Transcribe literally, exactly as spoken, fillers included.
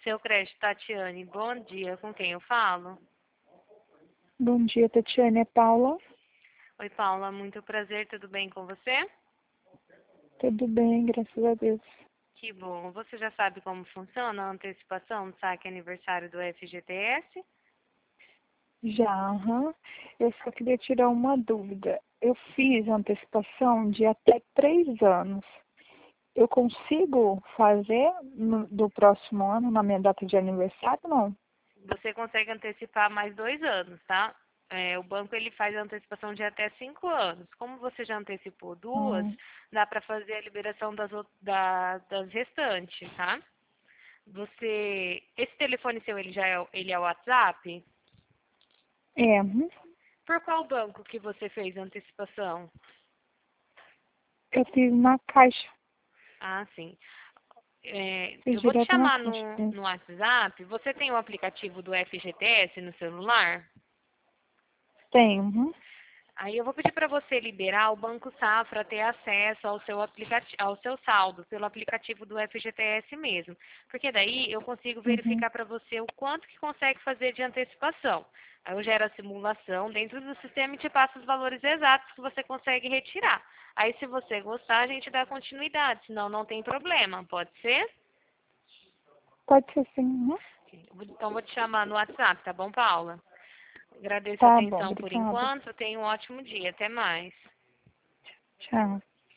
Seu crédito, Tatiane, bom dia. Com quem eu falo? Bom dia, Tatiane. É Paula? Oi, Paula, muito prazer, tudo bem com você? Tudo bem, graças a Deus. Que bom. Você já sabe como funciona a antecipação do saque aniversário do F G T S? Já, aham. Eu só queria tirar uma dúvida. Eu fiz antecipação de até três anos. Eu consigo fazer no, do próximo ano, na minha data de aniversário, não? Você consegue antecipar mais dois anos, tá? É, o banco ele faz a antecipação de até cinco anos. Como você já antecipou duas, Hum, dá para fazer a liberação das, out- da- das restantes, tá? Você, esse telefone seu, ele já é, o- ele é o WhatsApp? é, uhum. Por qual banco que você fez a antecipação? Eu fiz na caixa. Ah, sim. É, Fiz eu vou te direto na chamar caixa no, mesmo. no WhatsApp. Você tem o aplicativo do F G T S no celular? Tem, uhum. Aí eu vou pedir para você liberar o Banco Safra ter acesso ao seu aplicativo, ao seu saldo pelo aplicativo do F G T S mesmo, porque daí eu consigo Uhum. verificar para você o quanto que consegue fazer de antecipação. Aí eu gero a simulação dentro do sistema e te passo os valores exatos que você consegue retirar. Aí se você gostar, a gente dá continuidade, senão não tem problema, pode ser? Pode ser sim, uhum. Então vou te chamar no WhatsApp, tá bom, Paula? Agradeço a Tá bom, atenção por obrigada. enquanto. Tenha um ótimo dia. Até mais. Tchau.